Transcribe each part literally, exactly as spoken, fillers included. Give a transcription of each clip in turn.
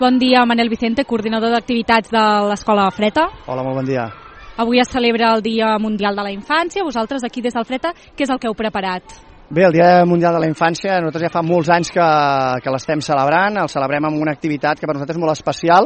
Bon dia, Manel Vicente, coordinador d'activitats de l'Escola Freta. Hola, molt bon dia. Avui es celebra el Dia Mundial de la Infància. Vosaltres, aquí des del Freta, què és el que heu preparat? Bé, el Dia Mundial de la Infància, nosaltres ja fa molts anys que, que l'estem celebrant. El celebrem amb una activitat que per nosaltres és molt especial,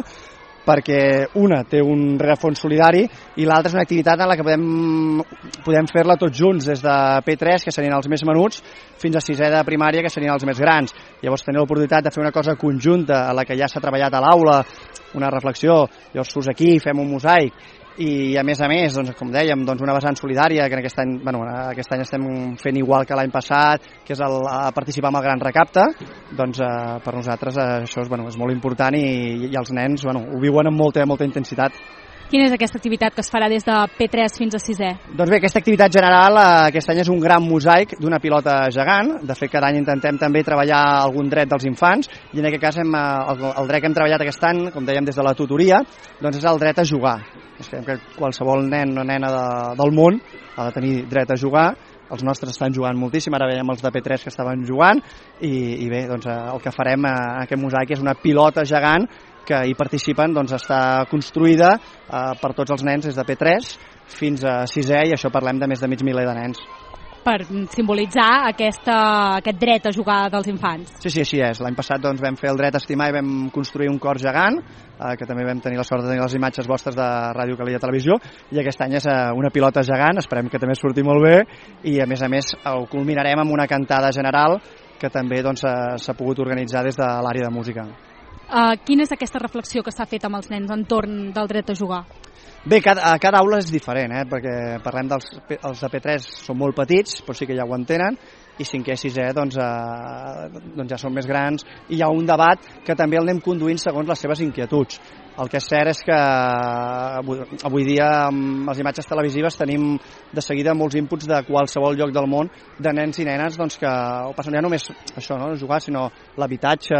perquè una té un rerefons solidari i l'altra és una activitat en la que podem, podem fer-la tots junts, des de P tres, que serien els més menuts, fins a sisè de primària, que serien els més grans. Llavors tenir l'oportunitat de fer una cosa conjunta a la que ja s'ha treballat a l'aula, una reflexió, llavors surts aquí, fem un mosaic, i a més a més, doncs, com dèiem, doncs una vessant solidària, que en aquest any, bueno, aquest any estem fent igual que l'any passat, que és el, a participar en el Gran Recapte. Doncs eh, per nosaltres eh, això és, bueno, és molt important i, i els nens, bueno, ho viuen amb molta, molta intensitat. Quina és aquesta activitat que es farà des de P tres fins a sisè? Doncs bé, aquesta activitat general eh, aquest any és un gran mosaic d'una pilota gegant. De fet, cada any intentem també treballar algun dret dels infants i en aquest cas hem, el, el dret que hem treballat aquest any, com dèiem des de la tutoria, doncs és el dret a jugar. És que qualsevol nen o nena de, del món ha de tenir dret a jugar. Els nostres estan jugant moltíssim, ara veiem els de P tres que estaven jugant i, i bé, doncs, el que farem en aquest mosaic és una pilota gegant que hi participen, doncs està construïda eh, per tots els nens des de P tres fins a sisè i això parlem de més de mig miler de nens. Per simbolitzar aquesta, aquest dret a jugar dels infants. Sí, sí, així és. L'any passat doncs, vam fer el dret a estimar i vam construir un cor gegant, eh, que també vam tenir la sort de tenir les imatges vostres de Ràdio Calella Televisió, i aquest any és eh, una pilota gegant, esperem que també surti molt bé, i a més a més ho culminarem amb una cantada general que també doncs, s'ha pogut organitzar des de l'àrea de música. Uh, quina és aquesta reflexió que s'ha fet amb els nens entorn del dret a jugar? Bé, cada, cada aula és diferent, eh? Perquè parlem dels els de P tres són molt petits, però sí que ja ho entenen, i cinquè i sisè doncs, eh, doncs ja són més grans, i hi ha un debat que també el anem conduint segons les seves inquietuds. El que és cert és que avui, avui dia amb les imatges televisives tenim de seguida molts inputs de qualsevol lloc del món de nens i nenes doncs, que ho passen ja només això, no? Jugar, sinó l'habitatge,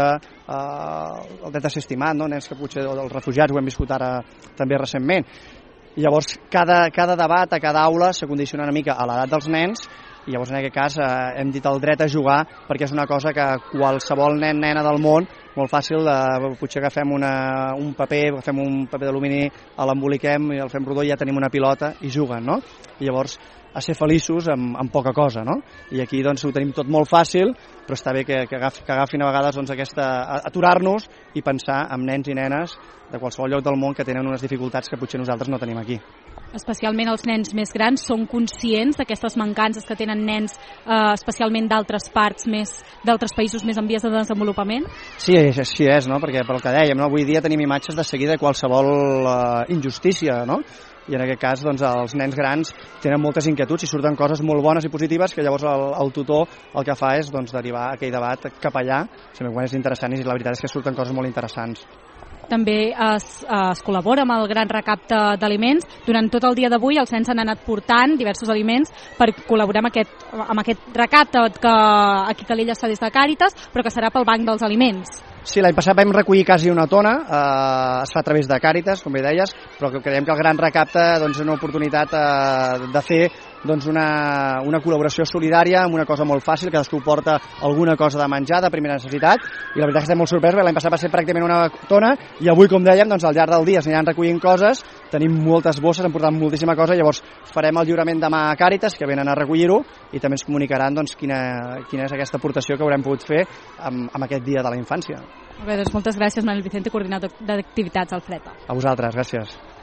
eh, el dret a ser estimat, no? Nens que potser els refugiats ho hem viscut ara també recentment. I llavors cada, cada debat a cada aula s'acondiciona una mica a l'edat dels nens i llavors en aquest cas eh, hem dit el dret a jugar perquè és una cosa que qualsevol nen nena del món, molt fàcil, de, potser agafem una, un paper, agafem un paper d'alumini, l'emboliquem i el fem rodó i ja tenim una pilota i juguen, no? I llavors a ser feliços amb, amb poca cosa, no? I aquí doncs ho tenim tot molt fàcil, però està bé que, que, agaf, que agafin a vegades doncs, aquesta, aturar-nos i pensar en nens i nenes de qualsevol lloc del món que tenen unes dificultats que potser nosaltres no tenim aquí. Especialment els nens més grans són conscients d'aquestes mancances que tenen nens eh, especialment d'altres parts, més d'altres països més en vies de desenvolupament? Sí, així és, no? Perquè pel que dèiem, no? Avui dia tenim imatges de seguida de qualsevol eh, injustícia, no? I en aquest cas doncs, els nens grans tenen moltes inquietuds i surten coses molt bones i positives que llavors el, el tutor el que fa és doncs, derivar aquell debat cap allà, sempre és interessant i la veritat és que surten coses molt interessants. També es, es col·labora amb el Gran Recapte d'Aliments. Durant tot el dia d'avui els nens han anat portant diversos aliments per col·laborar amb aquest, amb aquest recapte que aquí a Calella està des de Càritas, però que serà pel Banc dels Aliments. Sí, l'any passat vam recollir quasi una tona, eh, es fa a través de Càritas, com bé deies, però creiem que el Gran Recapte doncs, és una oportunitat eh, de fer doncs, una, una col·laboració solidària amb una cosa molt fàcil, cadascú porta alguna cosa de menjar de primera necessitat, i la veritat que estem molt sorpresos, l'any passat va ser pràcticament una tona, i avui, com dèiem, doncs, al llarg del dia s'aniran recollint coses, tenim moltes bosses, hem portat moltíssima cosa, llavors farem el lliurament demà a Càritas, que venen a recollir-ho, i també ens comunicaran doncs, quina, quina és aquesta aportació que haurem pogut fer amb, amb aquest dia de la infància. Bé, doncs moltes gràcies, Manel Vicente, coordinador d'activitats al Freta. A vosaltres, gràcies.